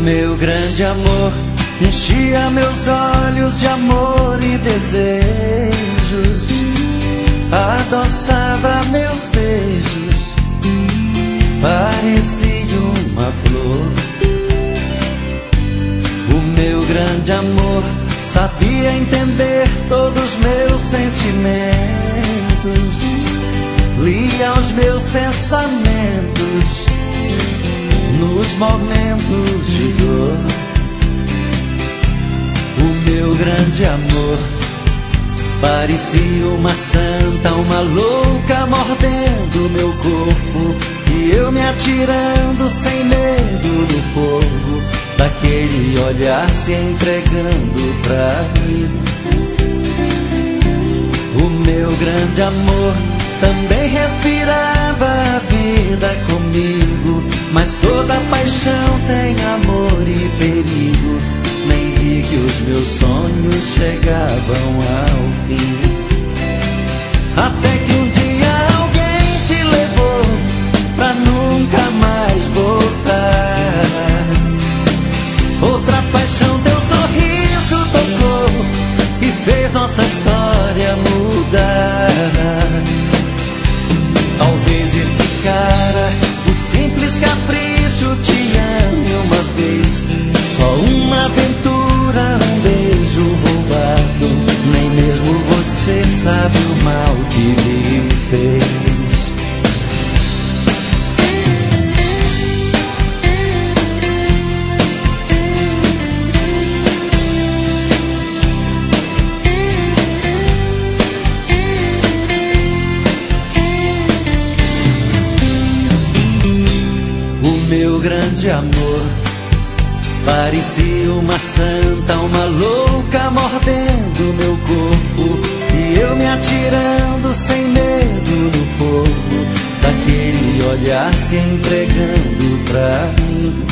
meu grande amor enchia meus olhos de amor e desejos, adoçava meus beijos, parecia uma flor. O meu grande amor sabia entender todos meus sentimentos, lia os meus pensamentos nos momentos de dor. O meu grande amor parecia uma santa, uma louca mordendo meu corpo, e eu me atirando sem medo no fogo daquele olhar se entregando pra mim. O meu grande amor também respirava a vida comigo, mas toda paixão tem amor e perigo. Nem vi que os meus sonhos chegavam ao fim, até que um dia alguém te levou pra nunca mais voltar. Outra paixão teu sorriso tocou e fez nossa história mudar. Talvez esse cara, o simples capricho, te ame uma vez. Só uma aventura, um beijo roubado. Nem mesmo você sabe o mal que me fez. Meu grande amor parecia uma santa, uma louca mordendo meu corpo, e eu me atirando sem medo no fogo daquele olhar se entregando pra mim.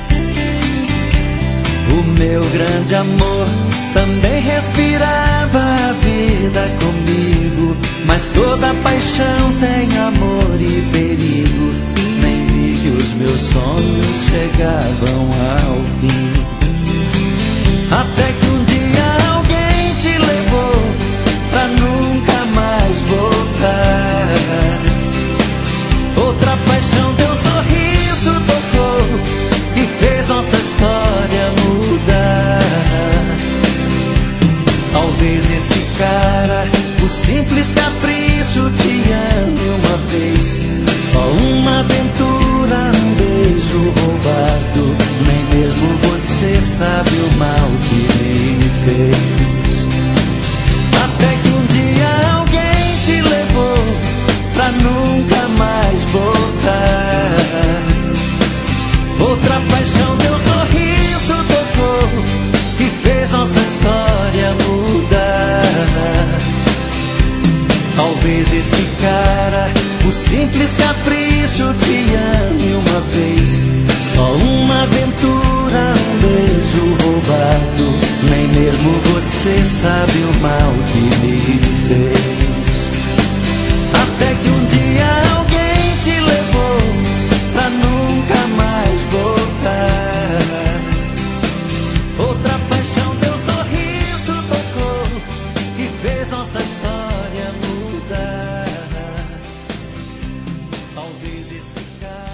O meu grande amor também respirava a vida comigo, mas toda paixão tem amor e perigo. Que os meus sonhos chegavam ao fim, até que um dia alguém te levou pra nunca mais voltar. Outra paixão teu sorriso tocou e fez nossa história mudar. Talvez esse cara, o simples capricho, te ame uma vez. Só uma aventura, um beijo roubado. Nem mesmo você sabe o mal que me fez. Até que um dia alguém te levou pra nunca mais voltar. Outra paixão teu sorriso tocou e fez nossa história mudar. Talvez esse cara, o simples capricho, te ame uma vez. Só uma aventura, um beijo roubado. Nem mesmo você sabe o mal que me fez. Até que um dia alguém te levou pra nunca mais voltar. Outra paixão teu sorriso tocou e fez nossa história mudar. Talvez esse cara